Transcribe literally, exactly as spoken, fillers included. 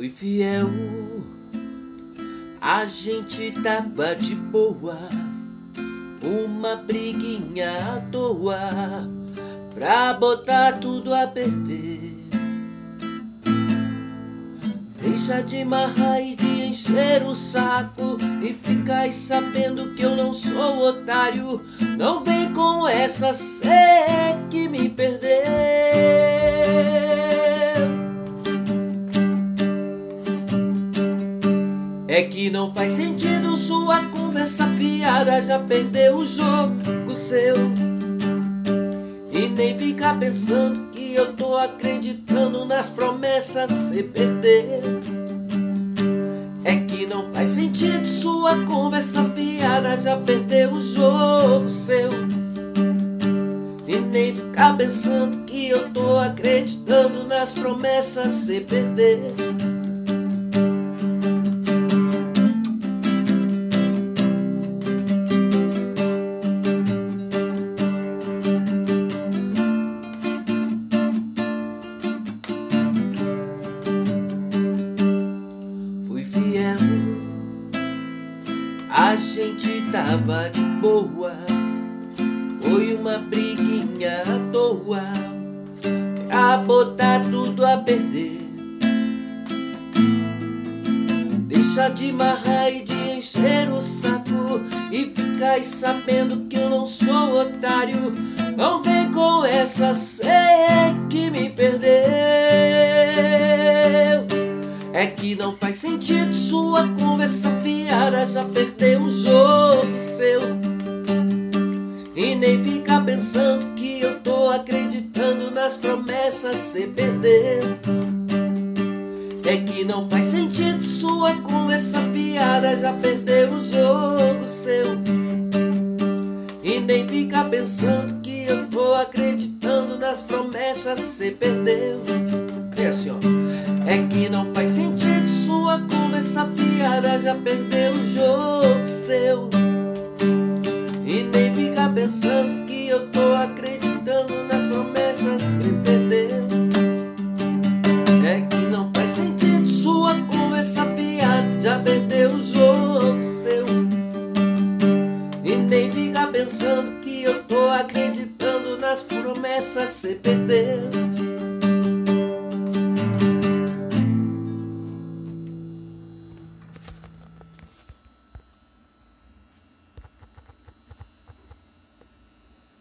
Fui fiel, a gente tava de boa, uma briguinha à toa, pra botar tudo a perder. Deixa de marrar e de encher o saco, e ficar aí sabendo que eu não sou otário. Não vem com essa, cê que me perdeu. É que não faz sentido sua conversa fiada, já perdeu o jogo seu. E nem ficar pensando que eu tô acreditando nas promessas, cê perdeu. É que não faz sentido sua conversa fiada, já perdeu o jogo seu. E nem ficar pensando que eu tô acreditando nas promessas, cê perdeu. A gente tava de boa, foi uma briguinha à toa, pra botar tudo a perder. Deixa de marrar e de encher o saco, e ficar aí sabendo que eu não sou otário. Não vem com essa, cê que me perdeu. É que não faz sentido sua conversa fiada, já perdeu o jogo seu. E nem ficar pensando que eu tô acreditando nas promessas, cê perdeu. É que não faz sentido sua conversa fiada, já perdeu o jogo seu. E nem ficar pensando que eu tô acreditando nas promessas, cê perdeu. É assim, ó. É que não faz sentido sua conversa fiada, já perdeu o jogo seu. E nem ficar pensando que eu tô acreditando nas promessas, cê perdeu. É que não faz sentido sua conversa fiada, já perdeu o jogo seu. E nem ficar pensando que eu tô acreditando nas promessas, cê perdeu.